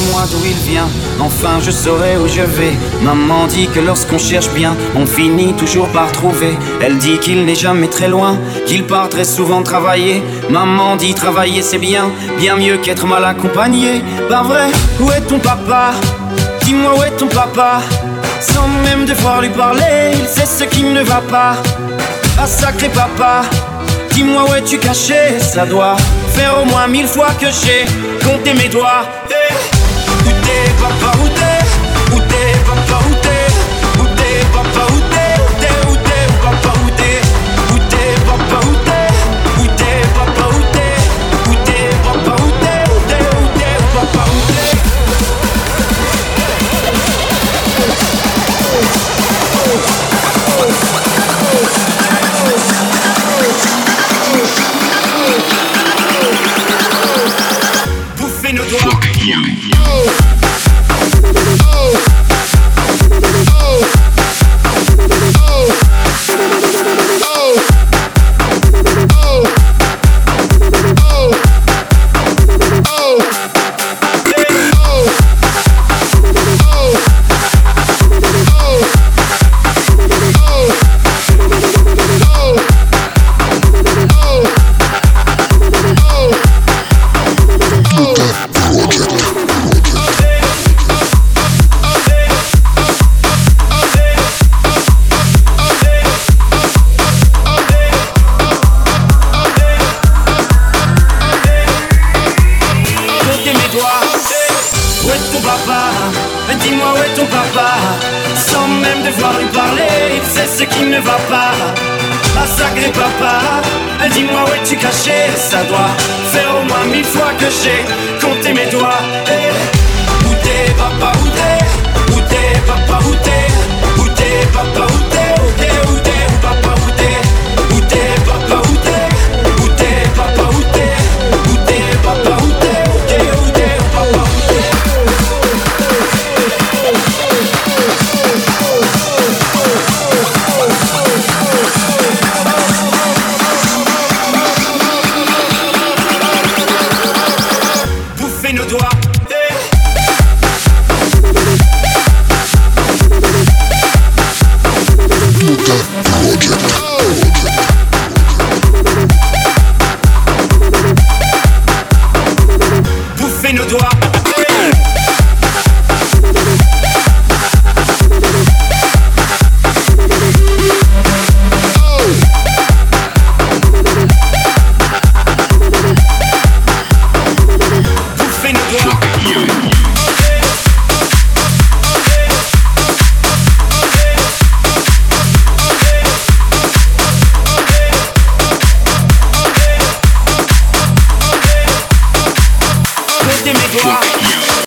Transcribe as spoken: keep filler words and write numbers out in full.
Dis-moi d'où il vient, enfin je saurai où je vais. Maman dit que lorsqu'on cherche bien, on finit toujours par trouver. Elle dit qu'il n'est jamais très loin, qu'il part très souvent travailler. Maman dit travailler c'est bien, bien mieux qu'être mal accompagné. Pas vrai, où est ton papa? Dis-moi où est ton papa? Sans même devoir lui parler, il sait ce qui ne va pas. Ah sacré papa, dis-moi où es-tu caché? Ça doit faire au moins mille fois que j'ai compté mes doigts. Hey. Où t'es papa, où t'es? Où t'es papa, où t'es? Où t'es papa, où t'es? Où t'es, où t'es, papa, où t'es? Où t'es papa, où t'es? Où t'es papa, où t'es? Où t'es papa, où t'es? Où t'es, où t'es, papa, où t'es? Bouffer nos doigts. Dis-moi où est ton papa? Sans même devoir lui parler, il sait ce qui ne va pas. Ah sacré papa, dis-moi où es-tu caché? Ça doit faire au moins mille fois que j'ai compté mes doigts. Hey. Où t'es papa, où t'es? Où t'es papa, où t'es? Où t'es papa, où t'es? Où t'es, où t'es, papa, où t'es? Où t'es papa, où t'es? Où t'es papa, où t'es? Où t'es papa, où t'es? Où t'es, où t'es, papa, où t'es? Bouffer nos doigts. Hey. Bouffer nos doigts. Hey. Bouffer nos doigts. Comptez mes doigts.